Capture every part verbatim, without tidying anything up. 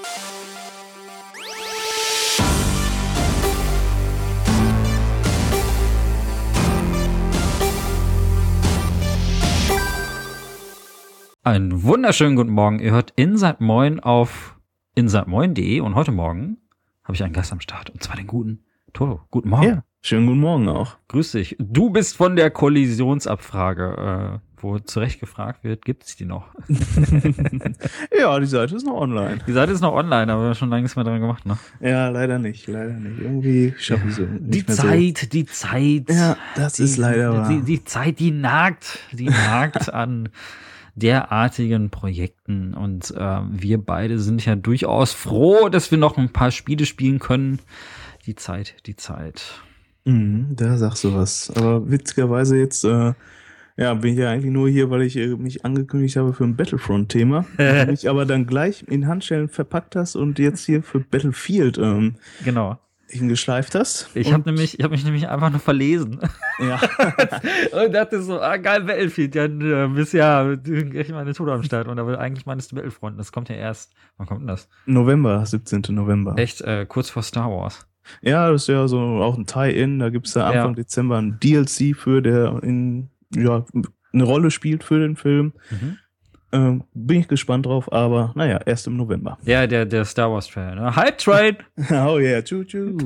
Einen wunderschönen guten Morgen. Ihr hört Inside Moin auf inside moin punkt de und heute Morgen habe ich einen Gast am Start, und zwar den guten Toto. Guten Morgen. Ja, schönen guten Morgen auch. Grüß dich. Du bist von der Kollisionsabfrage, äh, wo zu Recht gefragt wird, gibt es die noch? Ja, die Seite ist noch online. Die Seite ist noch online, aber wir haben schon lange nichts mehr dran gemacht, ne? Ja, leider nicht, leider nicht. Irgendwie schaffen sie nicht Die mehr Zeit, so. die Zeit. Ja, das die, ist leider wahr. Die, die Zeit, die nagt, die nagt an derartigen Projekten, und äh, wir beide sind ja durchaus froh, dass wir noch ein paar Spiele spielen können. Die Zeit, die Zeit. Mhm, da sagst du was. Aber witzigerweise jetzt, äh, ja, bin ich ja eigentlich nur hier, weil ich äh, mich angekündigt habe für ein Battlefront-Thema. Mich aber dann gleich in Handschellen verpackt hast und jetzt hier für Battlefield ähm, genau. hingeschleift hast. Ich habe nämlich, ich habe mich nämlich einfach nur verlesen. Ja. Und dachte so, ah geil, Battlefield, ja, äh, bist ja echt meine Tode am Start. Und aber eigentlich meinst du Battlefront, das kommt ja erst, wann kommt denn das? November, siebzehnten November. Echt, äh, kurz vor Star Wars. Ja, das ist ja so auch ein Tie-In. Da gibt es ja Anfang ja. Dezember ein D L C für, der in, ja, eine Rolle spielt für den Film. Mhm. Ähm, bin ich gespannt drauf, aber naja, erst im November. Ja, der, der Star Wars Trailer, ne? Hype Train! Oh yeah, tschu-tschu.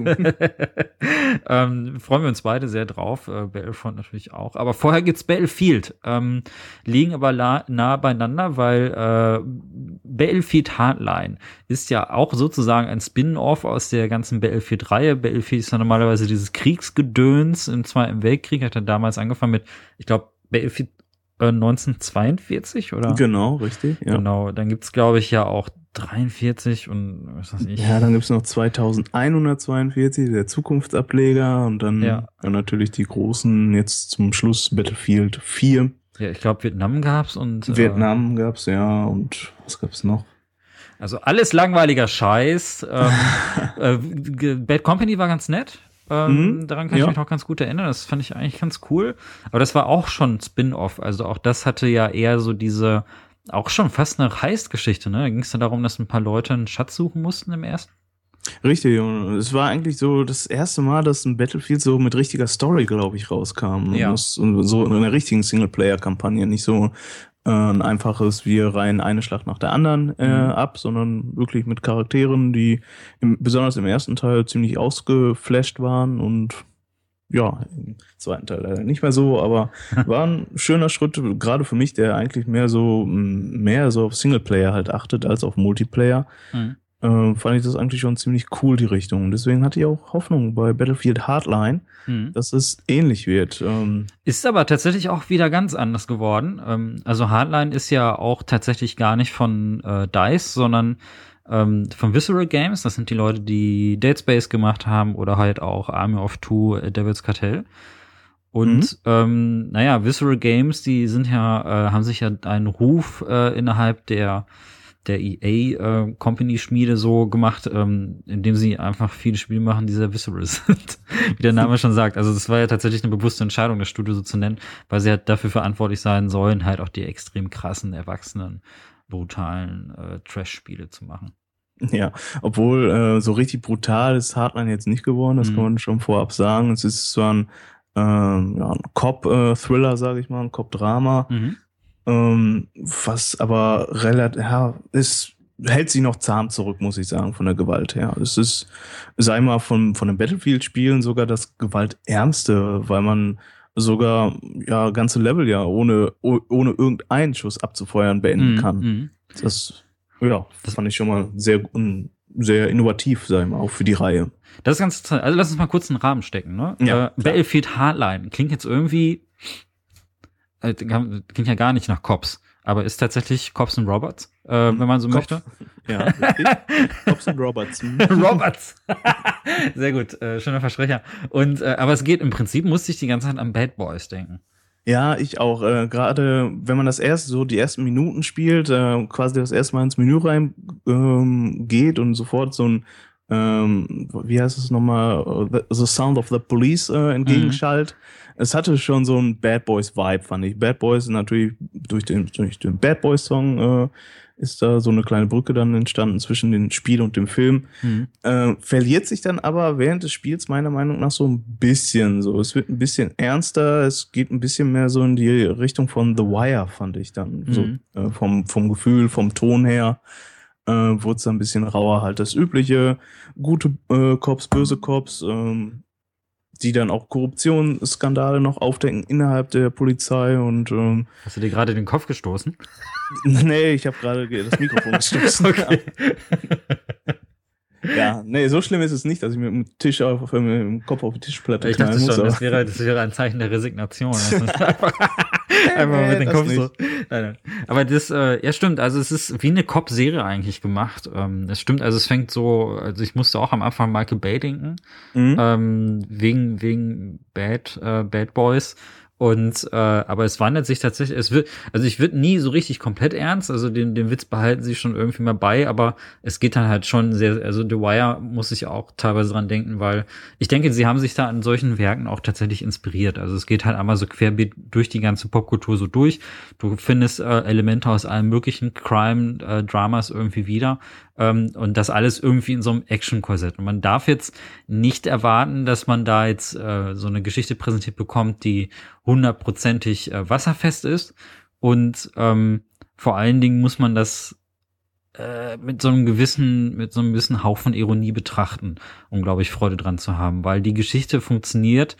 ähm, freuen wir uns beide sehr drauf, äh, Battlefront natürlich auch. Aber vorher gibt's Battlefield. Ähm, liegen aber la- nah beieinander, weil äh, Battlefield Hardline ist ja auch sozusagen ein Spin-off aus der ganzen Battlefield-Reihe. Battlefield ist ja normalerweise dieses Kriegsgedöns im Zweiten Weltkrieg, hat er damals angefangen mit, ich glaube, Battlefield neunzehnhundertzweiundvierzig, oder? Genau, richtig. Ja. Genau, dann gibt's, glaube ich, ja auch dreiundvierzig und was weiß ich. Ja, dann gibt's noch zweitausendeinhundertzweiundvierzig, der Zukunftsableger, und dann, ja. dann natürlich die großen, jetzt zum Schluss Battlefield vier. Ja, ich glaube, Vietnam gab's und Vietnam äh, gab's, ja, und was gab's noch? Also alles langweiliger Scheiß. ähm, äh, Bad Company war ganz nett. Ähm, mhm, daran kann ich ja. mich noch ganz gut erinnern. Das fand ich eigentlich ganz cool. Aber das war auch schon Spin-off. Also auch das hatte ja eher so diese, auch schon fast eine Heist-Geschichte, ne? Da ging es dann darum, dass ein paar Leute einen Schatz suchen mussten im ersten. Richtig, und es war eigentlich so das erste Mal, dass ein Battlefield so mit richtiger Story, glaube ich, rauskam. Ja. Und so in einer richtigen Singleplayer-Kampagne, nicht so äh, ein einfaches, wir reihen eine Schlacht nach der anderen äh, mhm. ab, sondern wirklich mit Charakteren, die im, besonders im ersten Teil ziemlich ausgeflasht waren, und ja, im zweiten Teil leider nicht mehr so, aber war ein schöner Schritt, gerade für mich, der eigentlich mehr so mehr so auf Singleplayer halt achtet als auf Multiplayer. Mhm. Äh, fand ich das eigentlich schon ziemlich cool, die Richtung. Deswegen hatte ich auch Hoffnung bei Battlefield Hardline, mhm. dass es ähnlich wird. Ähm ist aber tatsächlich auch wieder ganz anders geworden. Ähm, also Hardline ist ja auch tatsächlich gar nicht von äh, DICE, sondern ähm, von Visceral Games. Das sind die Leute, die Dead Space gemacht haben oder halt auch Army of Two, äh, Devil's Cartel. Und mhm. ähm, naja, Visceral Games, die sind ja, äh, haben sich ja einen Ruf äh, innerhalb der der E A-Company-Schmiede so gemacht, ähm, indem sie einfach viele Spiele machen, die sehr visceral sind, wie der Name schon sagt. Also das war ja tatsächlich eine bewusste Entscheidung, das Studio so zu nennen, weil sie halt dafür verantwortlich sein sollen, halt auch die extrem krassen, erwachsenen, brutalen äh, Trash-Spiele zu machen. Ja, obwohl äh, so richtig brutal ist Hardline jetzt nicht geworden, das mhm. kann man schon vorab sagen. Es ist zwar ein, äh, ja, ein Cop-Thriller, sage ich mal, ein Cop-Drama, mhm. Ähm, was aber relativ, ja, es hält sich noch zahm zurück, muss ich sagen, von der Gewalt her. Es ist, sei mal von, von den Battlefield-Spielen sogar das Gewaltärmste, weil man sogar, ja, ganze Level ja ohne, ohne irgendeinen Schuss abzufeuern beenden mm, kann. Mm. Das, ja, das fand ich schon mal sehr, sehr innovativ, sag ich mal, auch für die Reihe. Das ist ganz interessant. Also lass uns mal kurz einen Rahmen stecken, ne? Ja, äh, Battlefield Hardline klingt jetzt irgendwie, klingt ja gar nicht nach Cops, aber ist tatsächlich Cops and Robots, äh, wenn man so Cops. möchte. Ja, richtig. Cops and Robots. Robots. Sehr gut, äh, schöner Versprecher. Und äh, aber es geht im Prinzip, musste ich die ganze Zeit an Bad Boys denken. Ja, ich auch. Äh, Gerade wenn man das erste, so die ersten Minuten spielt, äh, quasi das erste Mal ins Menü rein ähm, geht und sofort so ein ähm, wie heißt es nochmal, The, the Sound of the Police äh, entgegenschallt. Mhm. Es hatte schon so einen Bad Boys Vibe, fand ich. Bad Boys natürlich durch den, durch den Bad Boys Song äh, ist da so eine kleine Brücke dann entstanden zwischen dem Spiel und dem Film. Mhm. Äh, verliert sich dann aber während des Spiels meiner Meinung nach so ein bisschen so. Es wird ein bisschen ernster, es geht ein bisschen mehr so in die Richtung von The Wire, fand ich dann. Mhm. So äh, vom, vom Gefühl, vom Ton her. Äh, wurde es dann ein bisschen rauer, halt das übliche. Gute äh, Cops, böse Cops, ähm, die dann auch Korruptionsskandale noch aufdecken innerhalb der Polizei und ähm, Hast du dir gerade den Kopf gestoßen? Nee, ich habe gerade das Mikrofon gestoßen. Okay. Ja, nee, so schlimm ist es nicht, dass ich mit dem Tisch auf, mit dem Kopf auf die Tischplatte ich knallen dachte muss. Schon, das wäre, das wäre ein Zeichen der Resignation. einfach einfach mit dem Kopf so. Nein, nein. Aber das, äh, ja stimmt, also es ist wie eine Cop-Serie eigentlich gemacht. Ähm, das stimmt, also es fängt so, also ich musste auch am Anfang Michael Bay denken, mhm. ähm, wegen, wegen Bad, äh, Bad Boys. Und äh, aber es wandelt sich tatsächlich, es wird, also ich wird nie so richtig komplett ernst, also den den Witz behalten sie schon irgendwie mal bei, aber es geht dann halt schon sehr, also The Wire muss ich auch teilweise dran denken, weil ich denke, sie haben sich da an solchen Werken auch tatsächlich inspiriert. Also es geht halt einmal so querbeet durch die ganze Popkultur so durch. Du findest äh, Elemente aus allen möglichen Crime-Dramas äh, irgendwie wieder. Ähm, und das alles irgendwie in so einem Action-Korsett. Und man darf jetzt nicht erwarten, dass man da jetzt äh, so eine Geschichte präsentiert bekommt, die hundertprozentig äh, wasserfest ist. Und ähm, vor allen Dingen muss man das äh, mit so einem gewissen, mit so einem gewissen Hauch von Ironie betrachten, um, glaube ich, Freude dran zu haben. Weil die Geschichte funktioniert,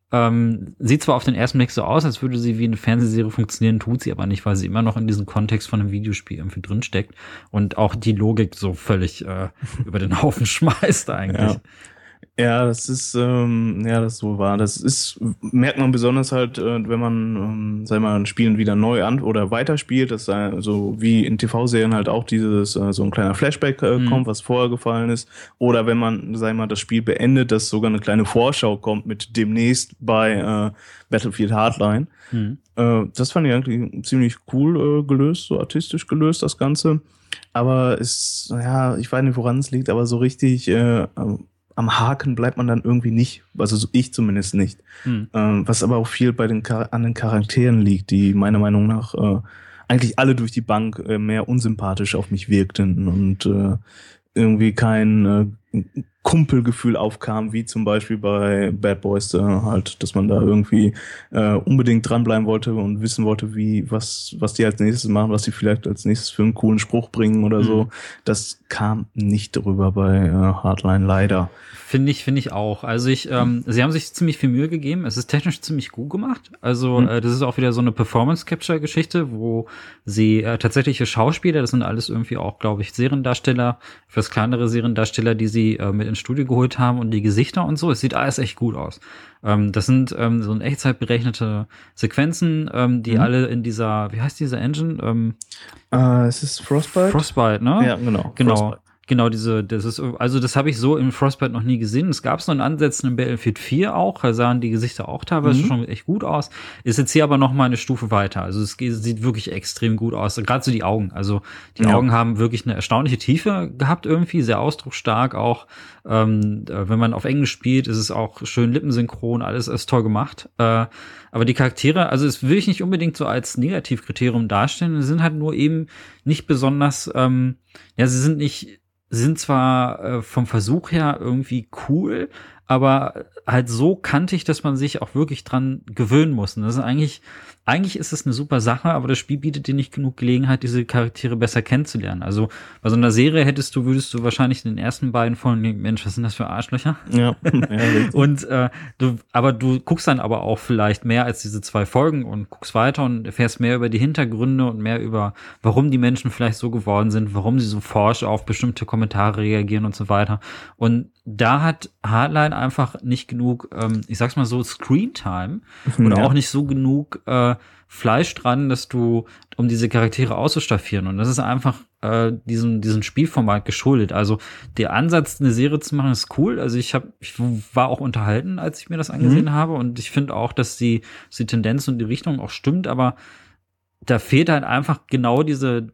Ähm, sieht zwar auf den ersten Blick so aus, als würde sie wie eine Fernsehserie funktionieren, tut sie aber nicht, weil sie immer noch in diesem Kontext von einem Videospiel irgendwie drinsteckt und auch die Logik so völlig äh, über den Haufen schmeißt eigentlich. Ja. Ja, das ist, ähm, ja, das ist so wahr. Das ist, merkt man besonders halt, äh, wenn man, ähm, sag mal, ein Spiel wieder neu an oder weiterspielt, dass da so wie in T V-Serien halt auch dieses, äh, so ein kleiner Flashback äh, mhm. kommt, was vorher gefallen ist. Oder wenn man, sag mal, das Spiel beendet, dass sogar eine kleine Vorschau kommt mit demnächst bei äh, Battlefield Hardline. Mhm. Äh, das fand ich eigentlich ziemlich cool äh, gelöst, so artistisch gelöst, das Ganze. Aber es, ja, ich weiß nicht, woran es liegt, aber so richtig, äh, am Haken bleibt man dann irgendwie nicht, also so ich zumindest nicht. Hm. Ähm, was aber auch viel bei den Char- an den Charakteren liegt, die meiner Meinung nach äh, eigentlich alle durch die Bank äh, mehr unsympathisch auf mich wirkten und äh, irgendwie kein äh, Kumpelgefühl aufkam, wie zum Beispiel bei Bad Boys, äh, halt, dass man da irgendwie äh, unbedingt dranbleiben wollte und wissen wollte, wie, was, was die als nächstes machen, was die vielleicht als nächstes für einen coolen Spruch bringen oder mhm. so. Das kam nicht drüber bei äh, Hardline, leider. Finde ich, finde ich auch. Also ich, ähm, sie haben sich ziemlich viel Mühe gegeben. Es ist technisch ziemlich gut gemacht. Also mhm. äh, das ist auch wieder so eine Performance-Capture-Geschichte, wo sie äh, tatsächliche Schauspieler, das sind alles irgendwie auch, glaube ich, Seriendarsteller, fürs kleinere Seriendarsteller, die sie äh, mit ins Studio geholt haben und die Gesichter und so. Es sieht alles echt gut aus. Ähm, das sind ähm, so in Echtzeit berechnete Sequenzen, ähm, die mhm. alle in dieser, wie heißt diese Engine? Ähm, uh, es ist Frostbite. Frostbite, ne? Ja, genau. Genau. Frostbite. Genau, diese, das ist, also das habe ich so im Frostbite noch nie gesehen. Es gab es noch in Ansätzen in Battlefield vier auch, da sahen die Gesichter auch teilweise mhm. schon echt gut aus. Ist jetzt hier aber noch mal eine Stufe weiter. Also es geht, sieht wirklich extrem gut aus. Gerade so die Augen. Also die ja. Augen haben wirklich eine erstaunliche Tiefe gehabt irgendwie, sehr ausdrucksstark auch. Ähm, wenn man auf Englisch spielt, ist es auch schön lippensynchron, alles ist toll gemacht. Äh, aber die Charaktere, also es will ich nicht unbedingt so als Negativkriterium darstellen, sie sind halt nur eben nicht besonders, ähm, ja, sie sind nicht sind zwar äh, vom Versuch her irgendwie cool, aber halt so kantig, dass man sich auch wirklich dran gewöhnen muss. Und das ist eigentlich, eigentlich ist es eine super Sache, aber das Spiel bietet dir nicht genug Gelegenheit, diese Charaktere besser kennenzulernen. Also bei so einer Serie hättest du, würdest du wahrscheinlich in den ersten beiden Folgen denken, Mensch, was sind das für Arschlöcher? Ja. ja und äh, du, aber du guckst dann aber auch vielleicht mehr als diese zwei Folgen und guckst weiter und erfährst mehr über die Hintergründe und mehr über, warum die Menschen vielleicht so geworden sind, warum sie so forsch auf bestimmte Kommentare reagieren und so weiter. Und da hat Hardline einfach nicht genug, ähm, ich sag's mal so, Screentime oder ja. auch nicht so genug äh, Fleisch dran, dass du, um diese Charaktere auszustaffieren. Und das ist einfach äh, diesem, diesem Spielformat geschuldet. Also der Ansatz, eine Serie zu machen, ist cool. Also ich habe, ich war auch unterhalten, als ich mir das angesehen mhm. habe. Und ich finde auch, dass die, dass die Tendenz und die Richtung auch stimmt, aber da fehlt halt einfach genau diese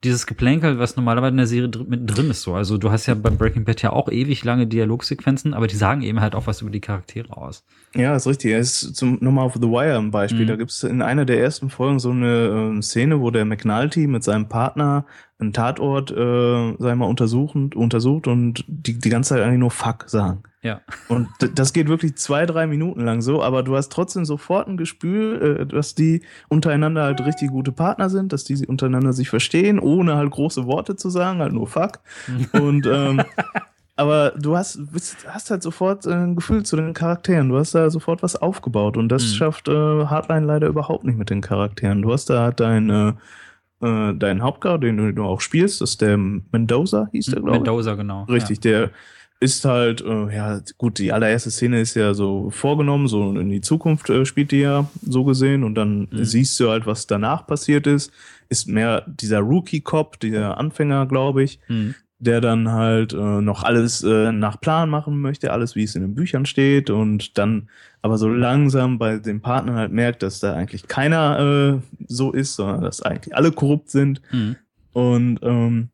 dieses Geplänkel, was normalerweise in der Serie dr- mittendrin ist so. Also du hast ja beim Breaking Bad ja auch ewig lange Dialogsequenzen, aber die sagen eben halt auch was über die Charaktere aus. Ja, ist richtig. Es ist zum, nochmal auf The Wire ein Beispiel. Mhm. Da gibt es in einer der ersten Folgen so eine ähm, Szene, wo der McNulty mit seinem Partner einen Tatort, äh, sag ich mal, untersuchen, untersucht und die, die ganze Zeit eigentlich nur Fuck sagen. Ja. Und d- das geht wirklich zwei, drei Minuten lang so, aber du hast trotzdem sofort ein Gespür, äh, dass die untereinander halt richtig gute Partner sind, dass die untereinander sich verstehen, ohne halt große Worte zu sagen, halt nur Fuck. Und ähm, aber du hast, bist, hast halt sofort äh, ein Gefühl zu den Charakteren. Du hast da sofort was aufgebaut und das Mhm. schafft äh, Hardline leider überhaupt nicht mit den Charakteren. Du hast da halt dein, äh, äh, deinen Hauptcharakter, den du, du auch spielst, das ist der Mendoza, hieß der, glaube ich. Mendoza, genau. Richtig, der ist halt, äh, ja, gut, die allererste Szene ist ja so vorgenommen, so in die Zukunft äh, spielt die ja so gesehen und dann Mhm. siehst du halt, was danach passiert ist. Ist mehr dieser Rookie-Cop, dieser Anfänger, glaube ich, Ja. Mhm. der dann halt äh, noch alles äh, nach Plan machen möchte, alles wie es in den Büchern steht und dann aber so langsam bei den Partnern halt merkt, dass da eigentlich keiner äh, so ist, sondern dass eigentlich alle korrupt sind. Mhm. Und ähm,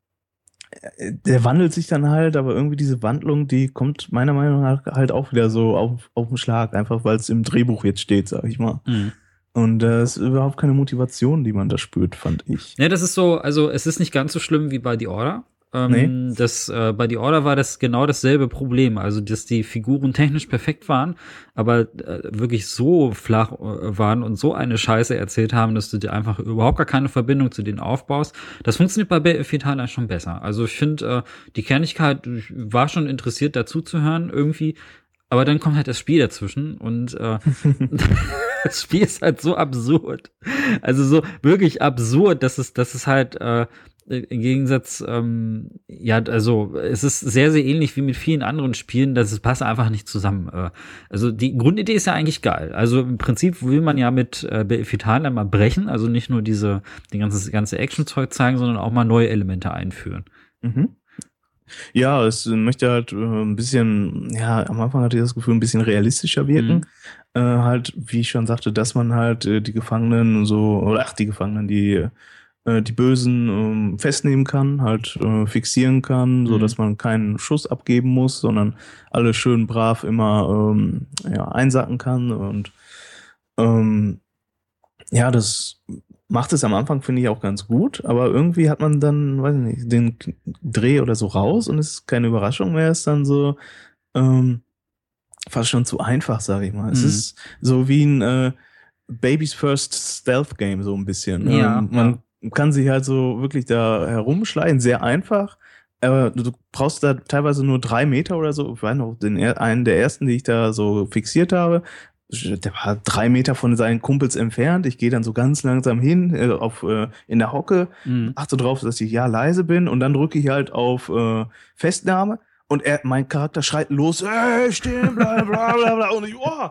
der wandelt sich dann halt, aber irgendwie diese Wandlung, die kommt meiner Meinung nach halt auch wieder so auf, auf den Schlag, einfach weil es im Drehbuch jetzt steht, sag ich mal. Mhm. Und das ist überhaupt keine Motivation, die man da spürt, fand ich. Ja, das ist so, also es ist nicht ganz so schlimm wie bei The Order. Ähm, Nee. das, äh, bei The Order war das genau dasselbe Problem. Also, dass die Figuren technisch perfekt waren, aber äh, wirklich so flach äh, waren und so eine Scheiße erzählt haben, dass du dir einfach überhaupt gar keine Verbindung zu denen aufbaust. Das funktioniert bei Battlefield Hardline schon besser. Also, ich finde, äh, die Kernigkeit, ich war schon interessiert, dazu zu hören irgendwie. Aber dann kommt halt das Spiel dazwischen und äh, das Spiel ist halt so absurd. Also so wirklich absurd, dass es, dass es halt äh, im Gegensatz, ähm, ja, also es ist sehr, sehr ähnlich wie mit vielen anderen Spielen, dass es passt einfach nicht zusammen. Äh, also die Grundidee ist ja eigentlich geil. Also im Prinzip will man ja mit äh, Battlefield Hardline mal brechen, also nicht nur diese, die ganze, ganze Action-Zeug zeigen, sondern auch mal neue Elemente einführen. Mhm. Ja, es möchte halt äh, ein bisschen, ja, am Anfang hatte ich das Gefühl, ein bisschen realistischer wirken. Mhm. Äh, halt, wie ich schon sagte, dass man halt äh, die Gefangenen so, oder ach, die Gefangenen, die, äh, die Bösen ähm, festnehmen kann, halt äh, fixieren kann, so Mhm. dass man keinen Schuss abgeben muss, sondern alle schön brav immer ähm, ja, einsacken kann. Und ähm, ja, das macht es am Anfang, finde ich, auch ganz gut, aber irgendwie hat man dann, weiß ich nicht, den Dreh oder so raus und es ist keine Überraschung mehr, ist dann so ähm, fast schon zu einfach, sage ich mal. Es Mhm. ist so wie ein äh, Baby's First Stealth Game, so ein bisschen. Ja, ähm, man kann sich halt so wirklich da herumschleichen, sehr einfach. Aber du brauchst da teilweise nur drei Meter oder so. Ich weiß noch, den, er- einen der ersten, die ich da so fixiert habe, der war drei Meter von seinen Kumpels entfernt. Ich gehe dann so ganz langsam hin, äh, auf, äh, in der Hocke, Mhm. achte drauf, dass ich ja leise bin und dann drücke ich halt auf äh, Festnahme und er, mein Charakter schreit los, ey, stehen bleiben, bla bla bla. Und ich, oh,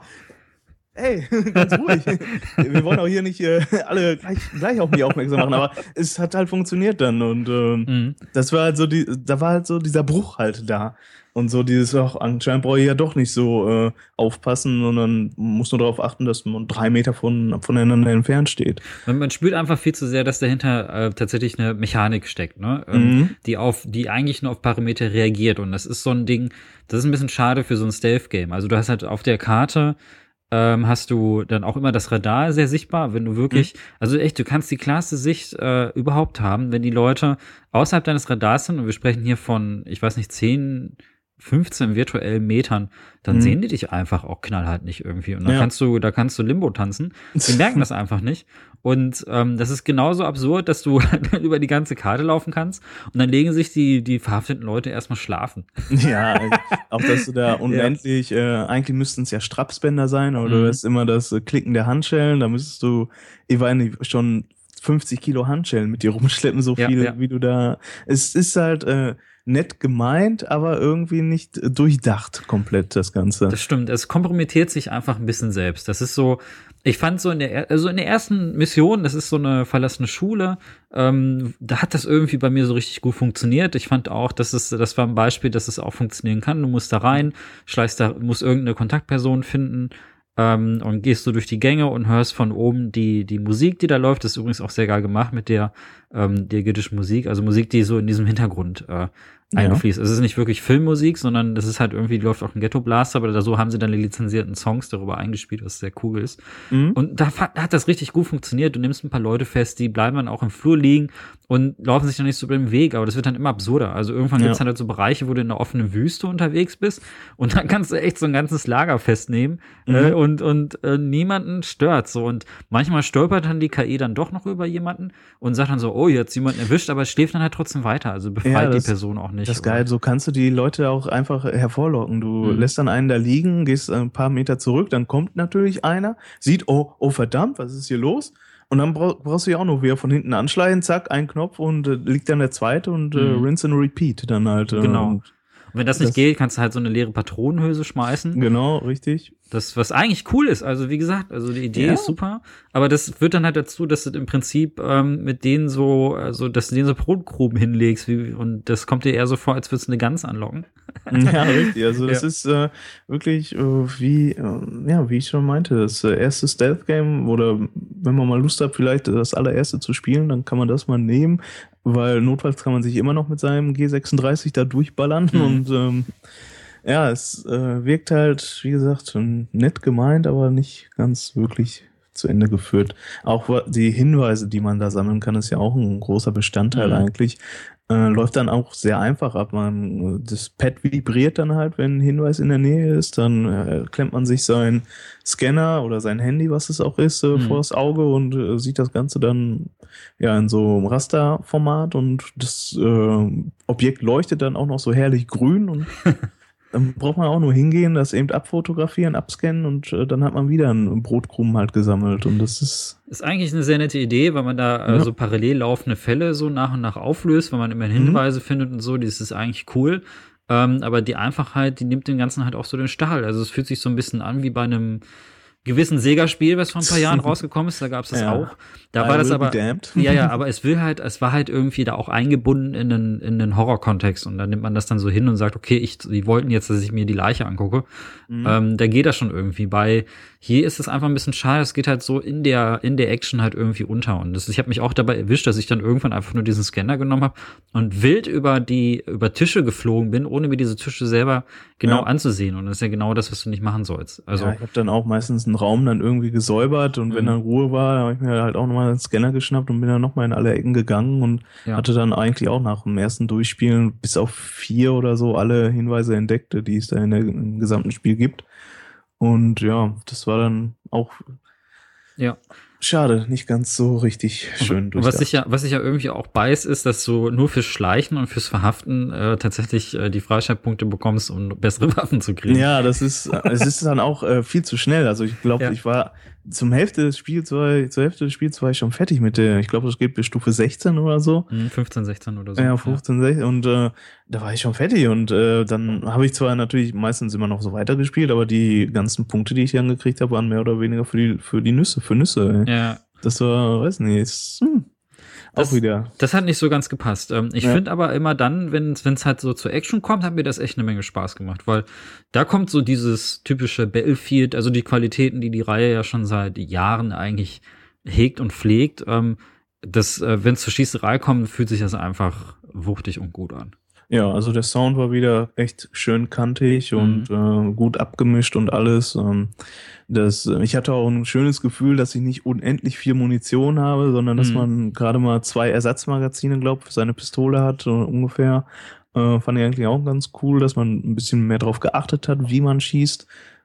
ey, ganz ruhig. Wir wollen auch hier nicht äh, alle gleich, gleich auf mich aufmerksam machen, aber es hat halt funktioniert dann und ähm, Mhm. das war halt so, die, da war halt so dieser Bruch halt da. Und so dieses, ach, anscheinend brauche ich ja doch nicht so äh, aufpassen, sondern muss nur darauf achten, dass man drei Meter von, voneinander entfernt steht. Man, man spürt einfach viel zu sehr, dass dahinter äh, tatsächlich eine Mechanik steckt, ne? Ähm, Mhm. die auf, die eigentlich nur auf Parameter reagiert. Und das ist so ein Ding, das ist ein bisschen schade für so ein Stealth-Game. Also du hast halt auf der Karte ähm, hast du dann auch immer das Radar sehr sichtbar, wenn du wirklich, also echt, du kannst die klarste Sicht äh, überhaupt haben, wenn die Leute außerhalb deines Radars sind, und wir sprechen hier von, ich weiß nicht, zehn, fünfzehn virtuellen Metern, dann Mhm. sehen die dich einfach auch knallhart nicht irgendwie. Und dann Ja. kannst du, da kannst du Limbo tanzen. Die merken das einfach nicht. Und ähm, das ist genauso absurd, dass du über die ganze Karte laufen kannst und dann legen sich die, die verhafteten Leute erstmal schlafen. Ja, auch dass du da unendlich, äh, eigentlich müssten es ja Strapsbänder sein, aber Mhm. du hast immer das äh, Klicken der Handschellen, da müsstest du, ich weiß nicht, schon fünfzig Kilo Handschellen mit dir rumschleppen, so Ja, viele, ja. wie du da, es ist halt äh, nett gemeint, aber irgendwie nicht äh, durchdacht komplett, das Ganze. Das stimmt. Es kompromittiert sich einfach ein bisschen selbst. Das ist so, ich fand so in der, er- also in der ersten Mission, das ist so eine verlassene Schule, ähm, da hat das irgendwie bei mir so richtig gut funktioniert. Ich fand auch, dass es, das war ein Beispiel, dass es auch funktionieren kann. Du musst da rein, schleichst da, musst irgendeine Kontaktperson finden. ähm, und gehst du durch die Gänge und hörst von oben die die Musik, die da läuft. Das ist übrigens auch sehr geil gemacht mit der ähm, diegitischen Musik, also Musik, die so in diesem Hintergrund äh, einfließt. Ja. Es ist nicht wirklich Filmmusik, sondern das ist halt irgendwie, läuft auch ein Ghetto Blaster, aber da so haben sie dann die lizenzierten Songs darüber eingespielt, was sehr cool ist. Mhm. Und da, da hat das richtig gut funktioniert. Du nimmst ein paar Leute fest, die bleiben dann auch im Flur liegen und laufen sich dann nicht so über den Weg, aber das wird dann immer absurder. Also irgendwann ja. gibt's dann halt so Bereiche, wo du in der offenen Wüste unterwegs bist und dann kannst du echt so ein ganzes Lager festnehmen mhm. äh, und und äh, niemanden stört so. Und manchmal stolpert dann die K I dann doch noch über jemanden und sagt dann so, oh, jetzt jemanden erwischt, aber es schläft dann halt trotzdem weiter, also befreit ja, das, die Person auch nicht. Das ist geil, so kannst du die Leute auch einfach hervorlocken. Du mhm. lässt dann einen da liegen, gehst ein paar Meter zurück, dann kommt natürlich einer, sieht, oh, oh verdammt, was ist hier los? Und dann brauchst du ja auch noch wieder von hinten anschleichen, zack, ein Knopf und äh, liegt dann der zweite und äh, mhm. rinse and repeat dann halt. Äh, genau. Und wenn das nicht das, geht, kannst du halt so eine leere Patronenhülse schmeißen. Genau, richtig. Das, was eigentlich cool ist, also wie gesagt, also die Idee ja. ist super, aber das führt dann halt dazu, dass du im Prinzip ähm, mit denen so, also dass du denen so Brotkrumen hinlegst, wie, und das kommt dir eher so vor, als würdest du eine Gans anlocken. Ja, richtig, also das ja. ist äh, wirklich äh, wie, äh, ja, wie ich schon meinte, das äh, erste Stealth-Game, oder wenn man mal Lust hat, vielleicht das allererste zu spielen, dann kann man das mal nehmen, weil notfalls kann man sich immer noch mit seinem G sechsunddreißig da durchballern mhm. und ähm, ja, es äh, wirkt halt, wie gesagt, nett gemeint, aber nicht ganz wirklich zu Ende geführt. Auch die Hinweise, die man da sammeln kann, ist ja auch ein großer Bestandteil mhm. eigentlich. Äh, läuft dann auch sehr einfach ab. Man, das Pad vibriert dann halt, wenn ein Hinweis in der Nähe ist. Dann äh, klemmt man sich seinen Scanner oder sein Handy, was es auch ist, äh, mhm. vor das Auge und äh, sieht das Ganze dann ja in so einem Rasterformat und das äh, Objekt leuchtet dann auch noch so herrlich grün und dann braucht man auch nur hingehen, das eben abfotografieren, abscannen und äh, dann hat man wieder einen Brotkrumen halt gesammelt und das ist... Ist eigentlich eine sehr nette Idee, weil man da äh, ja. so parallel laufende Fälle so nach und nach auflöst, weil man immer Hinweise mhm. findet und so, das ist eigentlich cool. Ähm, aber die Einfachheit, die nimmt den Ganzen halt auch so den Stachel. Also es fühlt sich so ein bisschen an wie bei einem gewissen Sega-Spiel, was vor ein paar Jahren rausgekommen ist, da gab es das ja. auch. Da I war das aber, ja, ja, aber es will halt, es war halt irgendwie da auch eingebunden in einen, in einen Horror-Kontext und dann nimmt man das dann so hin und sagt, okay, ich, die wollten jetzt, dass ich mir die Leiche angucke. Mhm. Ähm, da geht das schon irgendwie. Bei hier ist es einfach ein bisschen schade, es geht halt so in der, in der Action halt irgendwie unter und das, ich habe mich auch dabei erwischt, dass ich dann irgendwann einfach nur diesen Scanner genommen habe und wild über die, über Tische geflogen bin, ohne mir diese Tische selber genau ja. anzusehen und das ist ja genau das, was du nicht machen sollst. Also, ja, ich habe dann auch meistens einen Raum dann irgendwie gesäubert und mhm. wenn dann Ruhe war, habe ich mir halt auch nochmal einen Scanner geschnappt und bin dann nochmal in alle Ecken gegangen und ja. hatte dann eigentlich auch nach dem ersten Durchspielen bis auf vier oder so alle Hinweise entdeckt, die es da in der, im gesamten Spiel gibt. Und ja, das war dann auch ja. schade, nicht ganz so richtig schön durchdacht. Was ich ja, was ich ja irgendwie auch beiß, ist, dass du nur fürs Schleichen und fürs Verhaften äh, tatsächlich äh, die Freischaltpunkte bekommst, um bessere Waffen zu kriegen. Ja, das ist, es ist dann auch äh, viel zu schnell. Also ich glaube, ja. ich war zum Hälfte des Spiels, war, zur Hälfte des Spiels war ich schon fertig mit der, ich glaube, das geht bis Stufe sechzehn oder so. fünfzehn, sechzehn oder so. Ja, fünfzehn, ja. sechzehn und äh, da war ich schon fertig und äh, dann habe ich zwar natürlich meistens immer noch so weitergespielt, aber die ganzen Punkte, die ich dann gekriegt habe, waren mehr oder weniger für die, für die Nüsse, für Nüsse. Ey. Ja. Das war, weiß nicht, ist, hm, das, auch wieder. Das hat nicht so ganz gepasst. Ich ja. finde aber immer dann, wenn es halt so zur Action kommt, hat mir das echt eine Menge Spaß gemacht, weil da kommt so dieses typische Battlefield, also die Qualitäten, die die Reihe ja schon seit Jahren eigentlich hegt und pflegt. Das, wenn es zur Schießerei kommt, fühlt sich das einfach wuchtig und gut an. Ja, also der Sound war wieder echt schön kantig und mhm. äh, gut abgemischt und alles. Ähm, das, ich hatte auch ein schönes Gefühl, dass ich nicht unendlich viel Munition habe, sondern dass mhm. man gerade mal zwei Ersatzmagazine, glaube ich, für seine Pistole hat, so ungefähr. Äh, fand ich eigentlich auch ganz cool, dass man ein bisschen mehr drauf geachtet hat, wie man schießt.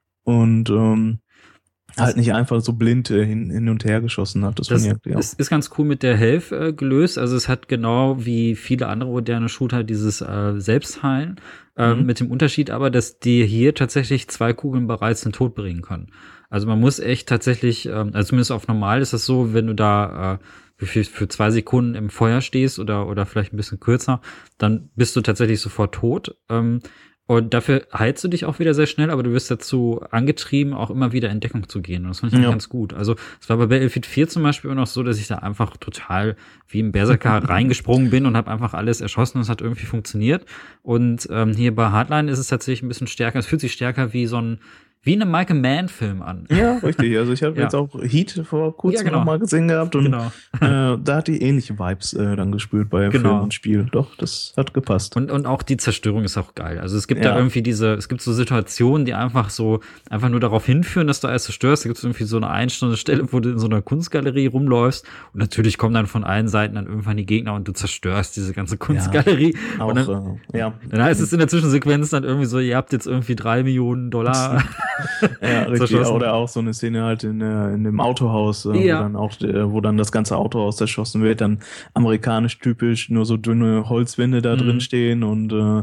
Und ähm, halt nicht einfach so blind äh, hin, hin und her geschossen hat. Das, das fand ich, ja. ist, ist ganz cool mit der Health äh, gelöst. Also es hat genau wie viele andere moderne Shooter dieses äh, Selbstheilen. Äh, mhm. Mit dem Unterschied aber, dass die hier tatsächlich zwei Kugeln bereits den Tod bringen können. Also man muss echt tatsächlich, ähm, also zumindest auf normal ist das so, wenn du da äh, für, für zwei Sekunden im Feuer stehst oder oder vielleicht ein bisschen kürzer, dann bist du tatsächlich sofort tot. Ähm, Und dafür heilst du dich auch wieder sehr schnell, aber du wirst dazu angetrieben, auch immer wieder in Deckung zu gehen. Und das fand ich ja. ganz gut. Also es war bei Battlefield vier zum Beispiel immer noch so, dass ich da einfach total wie im Berserker reingesprungen bin und habe einfach alles erschossen und es hat irgendwie funktioniert. Und ähm, hier bei Hardline ist es tatsächlich ein bisschen stärker. Es fühlt sich stärker wie so ein wie in einem Michael Mann-Film an. Ja, richtig. Also ich habe Ja. jetzt auch Heat vor kurzem Ja, genau. noch mal gesehen gehabt und Genau. äh, da hat die ähnliche Vibes äh, dann gespürt bei Genau. Film und Spiel. Doch, das hat gepasst. Und, und auch die Zerstörung ist auch geil. Also es gibt Ja. da irgendwie diese, es gibt so Situationen, die einfach so, einfach nur darauf hinführen, dass du alles zerstörst. Da gibt es irgendwie so eine Einstunde-Stelle, wo du in so einer Kunstgalerie rumläufst und natürlich kommen dann von allen Seiten dann irgendwann die Gegner und du zerstörst diese ganze Kunstgalerie. Auch, und dann, äh, ja. dann heißt es in der Zwischensequenz dann irgendwie so, ihr habt jetzt irgendwie drei Millionen Dollar Ja, richtig. zerschossen. Oder auch so eine Szene halt in, äh, in dem Autohaus, äh, Ja. wo dann auch, äh, wo dann das ganze Autohaus zerschossen wird, dann amerikanisch typisch, nur so dünne Holzwände da Mhm. drin stehen und äh,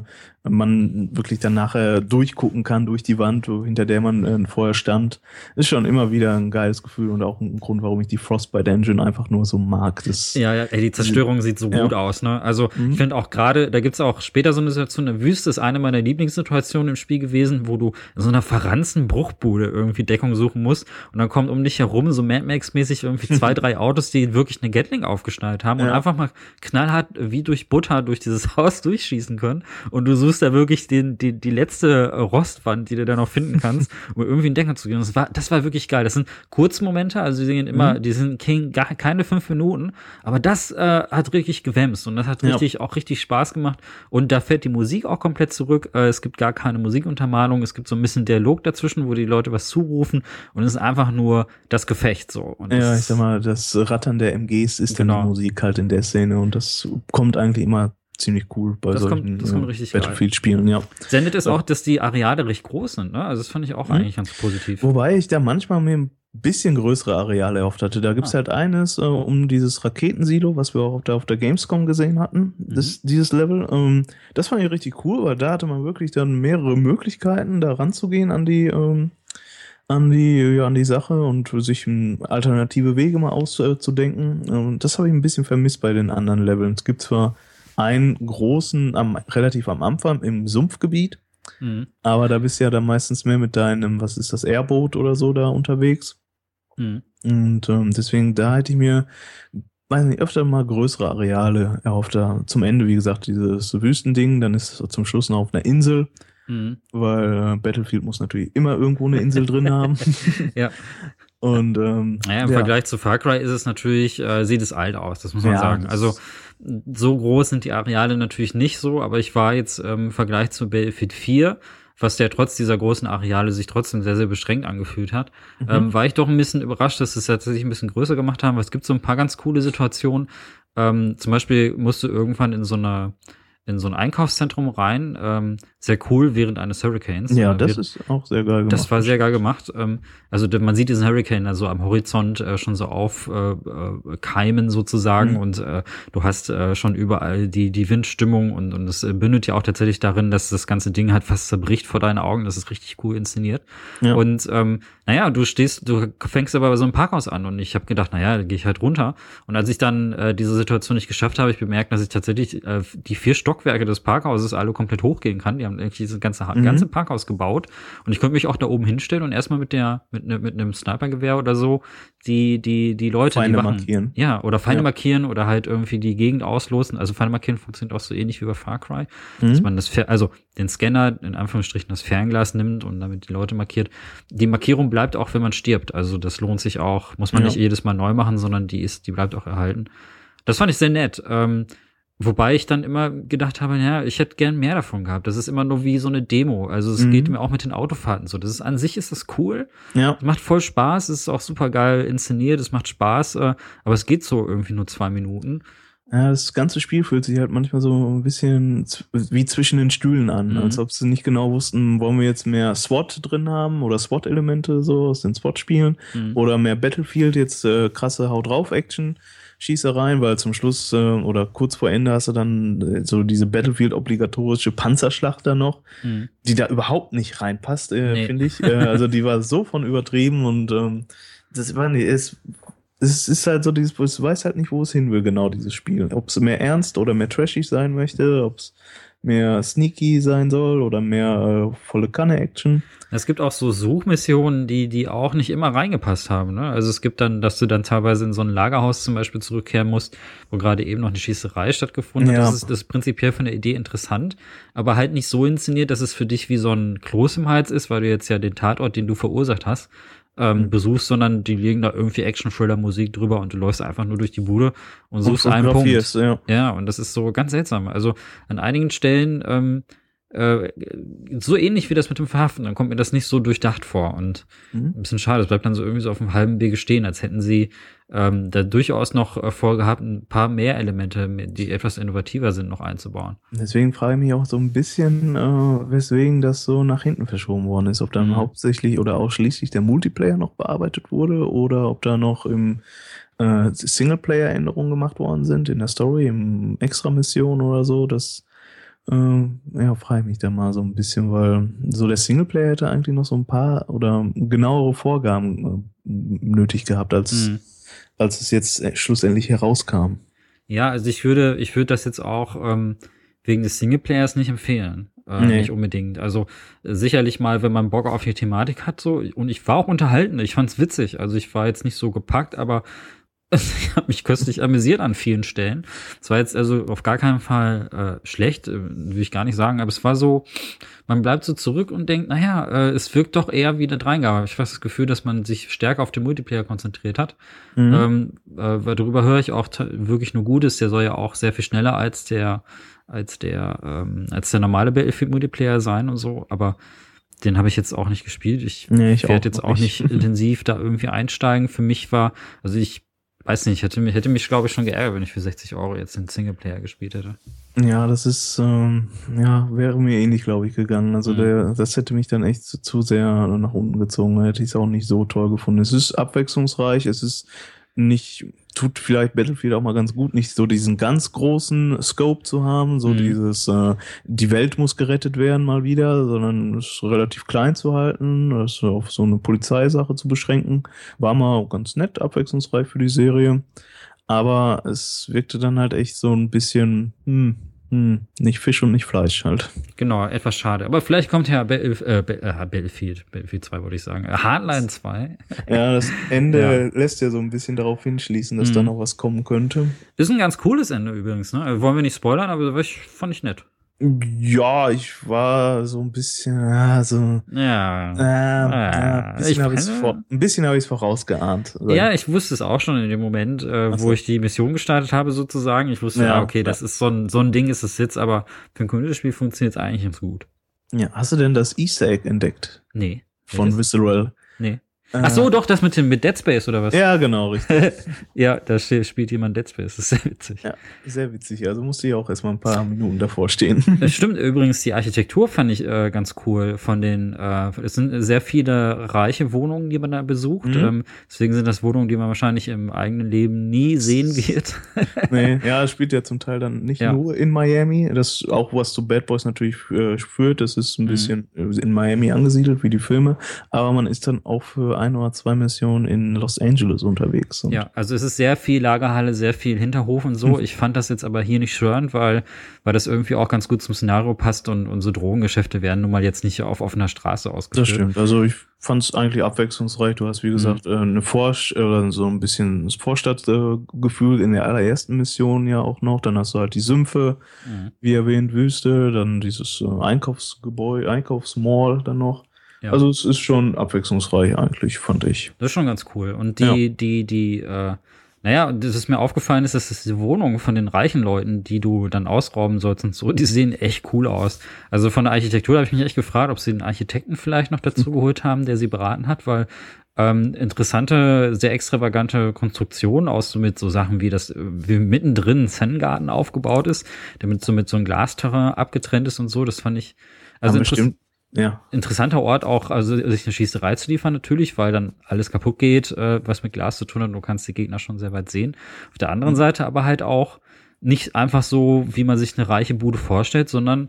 man wirklich dann nachher durchgucken kann durch die Wand, wo- hinter der man äh, vorher stand. Ist schon immer wieder ein geiles Gefühl und auch ein Grund, warum ich die Frostbite Engine einfach nur so mag. Das, Ja, ja, ey, die Zerstörung sieht so Ja. gut aus, ne? Also, Mhm. ich finde auch gerade, da gibt's auch später so eine Situation, eine Wüste ist eine meiner Lieblingssituationen im Spiel gewesen, wo du in so einer verranzten Bruchbude irgendwie Deckung suchen musst und dann kommt um dich herum so Mad Max-mäßig irgendwie zwei, drei Autos, die wirklich eine Gatling aufgeschnallt haben und Ja. einfach mal knallhart wie durch Butter durch dieses Haus durchschießen können und du suchst da wirklich den, die, die letzte Rostwand, die du da noch finden kannst, um irgendwie einen Decker zu gehen. Das war, das war wirklich geil. Das sind Kurzmomente, also die sind immer, Mhm. die sind kein- gar keine fünf Minuten, aber das äh, hat richtig gewämst und das hat Ja. richtig, auch richtig Spaß gemacht und da fällt die Musik auch komplett zurück. Äh, es gibt gar keine Musikuntermalung, es gibt so ein bisschen Dialog dazwischen, wo die Leute was zurufen und es ist einfach nur das Gefecht so. Und Ja, das, ich sag mal, das Rattern der M Gs ist dann Genau. die Musik halt in der Szene und das kommt eigentlich immer ziemlich cool bei Das kommt- solchen das kommt äh, richtig geil. Battlefield-Spielen, ja. sendet es Ja. auch, dass die Areale recht groß sind, ne? Also das fand ich auch Mhm. eigentlich ganz positiv. Wobei ich da manchmal mir ein bisschen größere Areale erhofft hatte. Da gibt's Ah. halt eines äh, um dieses Raketensilo, was wir auch auf der, auf der Gamescom gesehen hatten, Mhm. das, dieses Level. Ähm, das fand ich richtig cool, weil da hatte man wirklich dann mehrere Möglichkeiten, da ranzugehen an die, ähm, an die, ja, an die Sache und sich ähm, alternative Wege mal auszudenken. Ähm, das habe ich ein bisschen vermisst bei den anderen Leveln. Es gibt zwar einen großen, am, relativ am Anfang im Sumpfgebiet, Mhm. aber da bist du ja dann meistens mehr mit deinem, was ist das, Airboot oder so da unterwegs. Mhm. Und ähm, deswegen, da hätte ich mir, weiß nicht, öfter mal größere Areale erhofft. Da zum Ende, wie gesagt, dieses Wüstending, dann ist es zum Schluss noch auf einer Insel, Mhm. weil äh, Battlefield muss natürlich immer irgendwo eine Insel drin haben. Ja. Und ähm, Naja, im ja. Vergleich zu Far Cry ist es natürlich, äh, sieht es alt aus, das muss man Ja, sagen. das- Also so groß sind die Areale natürlich nicht so, aber ich war jetzt ähm, im Vergleich zu Battlefield vier, was ja trotz dieser großen Areale sich trotzdem sehr, sehr beschränkt angefühlt hat, Mhm. ähm, war ich doch ein bisschen überrascht, dass sie es tatsächlich ein bisschen größer gemacht haben, weil es gibt so ein paar ganz coole Situationen. Ähm, zum Beispiel musst du irgendwann in so einer in so ein Einkaufszentrum rein, ähm, sehr cool während eines Hurricanes. Ja, Äh, das während- ist auch sehr geil gemacht. Das war sehr geil gemacht. Ähm, also de- man sieht diesen Hurricane also am Horizont äh, schon so aufkeimen äh, äh, keimen sozusagen Mhm. und äh, du hast äh, schon überall die die Windstimmung und und es äh, bündet ja auch tatsächlich darin, dass das ganze Ding halt fast zerbricht vor deinen Augen. Das ist richtig cool inszeniert. Ja. Und ähm, naja, du stehst, du fängst aber bei so einem Parkhaus an und ich habe gedacht, naja, dann gehe ich halt runter. Und als ich dann äh, diese Situation nicht geschafft habe, habe ich bemerkt, dass ich tatsächlich äh, die vier Stockwerke des Parkhauses alle komplett hochgehen kann. Die haben eigentlich dieses ganze, Mhm. ganze Parkhaus gebaut und ich konnte mich auch da oben hinstellen und erstmal mit der mit, ne, mit einem Snipergewehr oder so die die die Leute Feinde die Wachen, markieren. ja, oder Feinde Ja. markieren oder halt irgendwie die Gegend auslosen. Also Feinde markieren funktioniert auch so ähnlich wie bei Far Cry, Mhm. dass man das Fer- also den Scanner in Anführungsstrichen das Fernglas nimmt und damit die Leute markiert. Die Markierung bleibt auch, wenn man stirbt. Also das lohnt sich auch, muss man Ja. nicht jedes Mal neu machen, sondern die ist, die bleibt auch erhalten. Das fand ich sehr nett. Ähm, wobei ich dann immer gedacht habe, ja, ich hätte gern mehr davon gehabt. Das ist immer nur wie so eine Demo. Also es Mhm. geht mir auch mit den Autofahrten so. Das ist an sich ist das cool. Ja. Es macht voll Spaß. Es ist auch super geil inszeniert. Es macht Spaß. Äh, aber es geht so irgendwie nur zwei Minuten. Ja, das ganze Spiel fühlt sich halt manchmal so ein bisschen z- wie zwischen den Stühlen an, Mhm. als ob sie nicht genau wussten, wollen wir jetzt mehr SWAT drin haben oder SWAT-Elemente so aus den SWAT-Spielen Mhm. oder mehr Battlefield, jetzt äh, krasse Haut-drauf-Action. Schießereien, weil zum Schluss äh, oder kurz vor Ende hast du dann äh, so diese Battlefield-obligatorische Panzerschlacht da noch, Mhm. die da überhaupt nicht reinpasst, äh, Nee. finde ich. Äh, also die war so von übertrieben und ähm, das war nicht, es, es ist halt so dieses, es weiß halt nicht, wo es hin will, genau dieses Spiel. Ob es mehr ernst oder mehr trashig sein möchte, ob es mehr sneaky sein soll oder mehr äh, volle Kanne-Action. Es gibt auch so Suchmissionen, die, die auch nicht immer reingepasst haben, ne? Also es gibt dann, dass du dann teilweise in so ein Lagerhaus zum Beispiel zurückkehren musst, wo gerade eben noch eine Schießerei stattgefunden hat. Ja. Das ist, das ist prinzipiell von der Idee interessant, aber halt nicht so inszeniert, dass es für dich wie so ein Kloß im Hals ist, weil du jetzt ja den Tatort, den du verursacht hast, ähm, besuchst, sondern die legen da irgendwie Action-Thriller-Musik drüber und du läufst einfach nur durch die Bude und suchst einen Punkt. Ja. Ja, und das ist so ganz seltsam. Also an einigen Stellen ähm, äh, so ähnlich wie das mit dem Verhaften, dann kommt mir das nicht so durchdacht vor und Mhm. ein bisschen schade. Es bleibt dann so irgendwie so auf dem halben Wege stehen, als hätten sie ähm, da durchaus noch äh, vorgehabt, ein paar mehr Elemente, die etwas innovativer sind, noch einzubauen. Deswegen frage ich mich auch so ein bisschen, äh, weswegen das so nach hinten verschoben worden ist. Ob dann Mhm. hauptsächlich oder ausschließlich der Multiplayer noch bearbeitet wurde oder ob da noch im äh, Singleplayer Änderungen gemacht worden sind in der Story, im Extra-Mission oder so. Das äh, ja, frage ich mich da mal so ein bisschen, weil so der Singleplayer hätte eigentlich noch so ein paar oder genauere Vorgaben äh, nötig gehabt, als, Mhm. als es jetzt äh, schlussendlich herauskam. Ja, also ich würde, ich würde das jetzt auch ähm, wegen des Singleplayers nicht empfehlen. Äh, Nee. Nicht unbedingt. Also äh, sicherlich mal, wenn man Bock auf die Thematik hat, so, und ich war auch unterhalten, ich fand's witzig. Also ich war jetzt nicht so gepackt, aber ich habe mich köstlich amüsiert an vielen Stellen. Es war jetzt also auf gar keinen Fall äh, schlecht, äh, will ich gar nicht sagen, aber es war so, man bleibt so zurück und denkt, naja, äh, es wirkt doch eher wie eine Dreingabe. Ich habe das Gefühl, dass man sich stärker auf den Multiplayer konzentriert hat. Mhm. Ähm, äh, weil darüber höre ich auch t- wirklich nur Gutes. Der soll ja auch sehr viel schneller als der, als der, ähm, als der normale Battlefield Multiplayer sein und so. Aber den habe ich jetzt auch nicht gespielt. Ich Nee, ich werde auch jetzt noch auch nicht intensiv da irgendwie einsteigen. Für mich war, also ich weiß nicht, hätte mich, hätte mich glaube ich schon geärgert, wenn ich für sechzig Euro jetzt den Singleplayer gespielt hätte. Ja, das ist, ähm, ja, wäre mir ähnlich, glaube ich, gegangen. Also Mhm. der, das hätte mich dann echt zu, zu sehr nach unten gezogen. Da hätte ich es auch nicht so toll gefunden. Es ist abwechslungsreich, es ist nicht, tut vielleicht Battlefield auch mal ganz gut, nicht so diesen ganz großen Scope zu haben, so Mhm. dieses, äh, die Welt muss gerettet werden mal wieder, sondern es relativ klein zu halten, das auf so eine Polizeisache zu beschränken. War mal ganz nett, abwechslungsreich für die Serie. Aber es wirkte dann halt echt so ein bisschen, hm, hm, nicht Fisch und nicht Fleisch halt. Genau, etwas schade. Aber vielleicht kommt ja Battle, äh, Ba- äh, Battlefield, Battlefield zwei wollte ich sagen. Äh, Hardline zwei. Ja, das Ende Ja. lässt ja so ein bisschen darauf hinschließen, dass Mhm. da noch was kommen könnte. Ist ein ganz cooles Ende übrigens, ne? Äh, Wollen wir nicht spoilern, aber das fand ich nett. Ja, ich war so ein bisschen, ja, so, Ja. äh, ja, ein ich bisschen habe ich fand- vor, ein bisschen habe ich es vorausgeahnt. Ja, ich wusste es auch schon in dem Moment, äh, Ach wo so. ich die Mission gestartet habe, sozusagen. Ich wusste, Ja, ja, okay, das ist so ein, so ein Ding ist es jetzt, aber für ein Computerspiel funktioniert es eigentlich ganz gut. Ja, hast du denn das Easter Egg entdeckt Nee. von Welches? Visceral? Nee. Äh, Ach so, doch, das mit dem mit Dead Space oder was? Ja, genau, richtig. Ja, da ste- spielt jemand Dead Space. Das ist sehr witzig. Ja, sehr witzig. Also musste ich auch erstmal ein paar Minuten davor stehen. Es stimmt übrigens, die Architektur fand ich äh, ganz cool von den, äh, es sind sehr viele reiche Wohnungen, die man da besucht. Mhm. Ähm, deswegen sind das Wohnungen, die man wahrscheinlich im eigenen Leben nie sehen wird. Nee, ja, es spielt ja zum Teil dann nicht Ja. nur in Miami. Das auch was zu Bad Boys natürlich äh, führt. Das ist ein Mhm. bisschen äh, in Miami angesiedelt, wie die Filme. Aber man ist dann auch für ein oder zwei Missionen in Los Angeles unterwegs. Und Ja, also es ist sehr viel Lagerhalle, sehr viel Hinterhof und so. Ich fand das jetzt aber hier nicht störend, weil, weil das irgendwie auch ganz gut zum Szenario passt und unsere Drogengeschäfte werden nun mal jetzt nicht auf offener Straße ausgeführt. das stimmt. Also ich fand es eigentlich abwechslungsreich. Du hast, wie gesagt, äh, eine Vorst oder so ein bisschen das Vorstadtgefühl in der allerersten Mission ja auch noch. Dann hast du halt die Sümpfe, Mhm. wie erwähnt, Wüste, dann dieses äh, Einkaufsgebäude, Einkaufsmall dann noch. Ja. Also es ist schon abwechslungsreich eigentlich, fand ich. Das ist schon ganz cool. Und die, die, die, äh, naja, das ist mir aufgefallen ist, dass das die Wohnungen von den reichen Leuten, die du dann ausrauben sollst und so, die sehen echt cool aus. Also von der Architektur habe ich mich echt gefragt, ob sie einen Architekten vielleicht noch dazu geholt haben, der sie beraten hat, weil ähm, interessante, sehr extravagante Konstruktionen aus so mit so Sachen wie das, äh, wie mittendrin ein Zen-Garten aufgebaut ist, der mit so mit so einem Glasterrain abgetrennt ist und so. Das fand ich also Haben interess- bestimmt, ja. interessanter Ort auch, also sich eine Schießerei zu liefern natürlich, weil dann alles kaputt geht, äh, was mit Glas zu tun hat und du kannst die Gegner schon sehr weit sehen. Auf der anderen Seite aber halt auch nicht einfach so, wie man sich eine reiche Bude vorstellt, sondern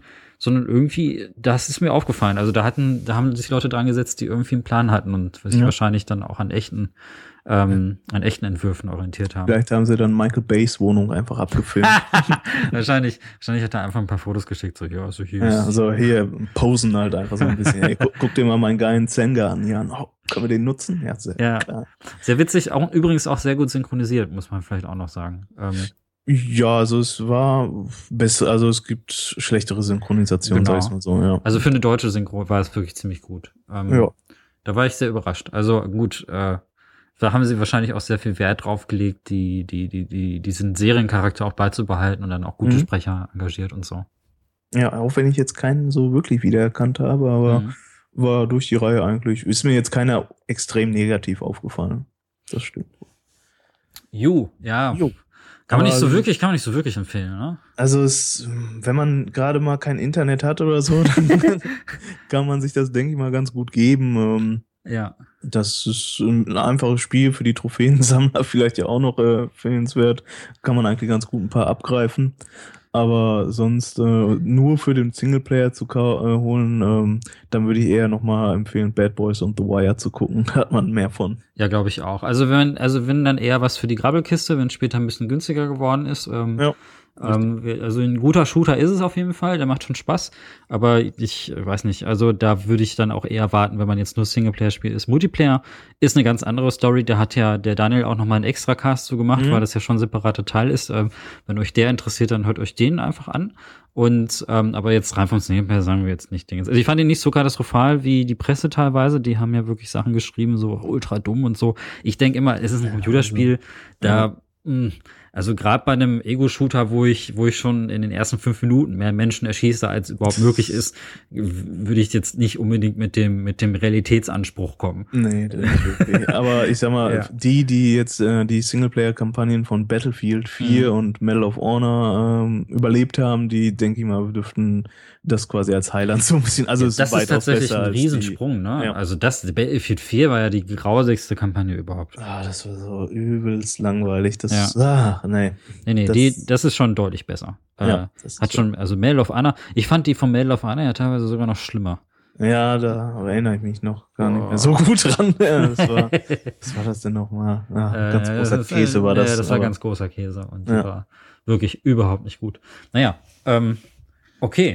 sondern irgendwie, das ist mir aufgefallen. Also da hatten, da haben sich Leute dran gesetzt, die irgendwie einen Plan hatten und sich ja. wahrscheinlich dann auch an echten, ähm, ja. an echten Entwürfen orientiert haben. Vielleicht haben sie dann Michael Bays Wohnung einfach abgefilmt. wahrscheinlich, wahrscheinlich hat er einfach ein paar Fotos geschickt, so hier, so hier. Ja, so hier posen halt einfach so ein bisschen. Hey, guck, guck dir mal meinen geilen Zenga an. Ja, oh, können wir den nutzen? Ja, sehr, ja. Klar. Sehr witzig, auch übrigens auch sehr gut synchronisiert, muss man vielleicht auch noch sagen. Ähm, Ja, also es war besser, also es gibt schlechtere Synchronisation, genau. sag ich mal so, ja. Also für eine deutsche Synchro war es wirklich ziemlich gut. Ähm, ja. Da war ich sehr überrascht. Also gut, äh, da haben sie wahrscheinlich auch sehr viel Wert drauf gelegt, die, die, die, die, diesen Seriencharakter auch beizubehalten und dann auch gute mhm. Sprecher engagiert und so. Ja, auch wenn ich jetzt keinen so wirklich wiedererkannt habe, aber mhm. war durch die Reihe eigentlich, ist mir jetzt keiner extrem negativ aufgefallen. Das stimmt. Ju, ja. Ju. Kann man nicht so wirklich, kann man nicht so wirklich empfehlen, ne? Also es, wenn man gerade mal kein Internet hat oder so, dann kann man sich das, denke ich mal, ganz gut geben. Ja. Das ist ein einfaches Spiel für die Trophäensammler, vielleicht ja auch noch äh, empfehlenswert. Kann man eigentlich ganz gut ein paar abgreifen. Aber sonst äh, nur für den Singleplayer zu ka- äh, holen, ähm, dann würde ich eher nochmal empfehlen, Bad Boys und The Wire zu gucken. Da hat man mehr von. Ja, glaube ich auch. Also wenn, also wenn dann eher was für die Grabbelkiste, wenn es später ein bisschen günstiger geworden ist. Ähm, ja. Ähm, also ein guter Shooter ist es auf jeden Fall, der macht schon Spaß, aber ich weiß nicht, also da würde ich dann auch eher warten, wenn man jetzt nur Singleplayer spielt. Ist Multiplayer, ist eine ganz andere Story, da hat ja der Daniel auch nochmal einen Extra-Cast zu gemacht, mhm. weil das ja schon ein separater Teil ist. Ähm, wenn euch der interessiert, dann hört euch den einfach an. Und ähm, aber jetzt rein vom Singleplayer sagen wir jetzt nicht Dinge. Also ich fand ihn nicht so katastrophal wie die Presse teilweise, die haben ja wirklich Sachen geschrieben, so ultra dumm und so. Ich denke immer, es ist ein Computerspiel, da mh, also gerade bei einem Ego-Shooter, wo ich, wo ich schon in den ersten fünf Minuten mehr Menschen erschieße, als überhaupt möglich ist, würde ich jetzt nicht unbedingt mit dem, mit dem Realitätsanspruch kommen. Nee, das ist wirklich. Aber ich sag mal, ja. die, die jetzt äh, die Singleplayer-Kampagnen von Battlefield vier mhm. und Medal of Honor ähm, überlebt haben, die, denke ich mal, dürften das quasi als Highlight so ein bisschen, also ja, es das ist ist tatsächlich besser ein Riesensprung, die, ne? Ja. Also das, Battlefield vier war ja die grausigste Kampagne überhaupt. Ah, das war so übelst langweilig. Das, ja. ah, nee. Nee, nee, das, die, das ist schon deutlich besser. Ja, äh, hat schon, also Medal of Honor, ich fand die von Medal of Honor ja teilweise sogar noch schlimmer. Ja, da erinnere ich mich noch gar oh. nicht mehr so gut dran. Ja, das war, was war das denn nochmal? Ah, ganz äh, großer Käse ein, war das. Ja, das war aber, ganz großer Käse und ja. war wirklich überhaupt nicht gut. Naja, ähm, okay.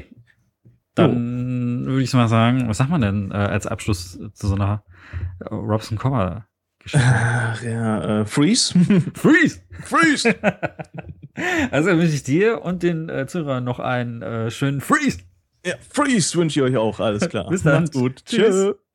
Dann oh. würde ich mal sagen, was sagt man denn äh, als Abschluss zu so einer äh, Robson Cobber Geschichte? Ach ja, äh, Freeze. Freeze! Freeze! Also wünsche ich dir und den äh, Zuhörern noch einen äh, schönen Freeze! Ja, Freeze wünsche ich euch auch, alles klar. Bis dann. Macht's gut. Tschüss.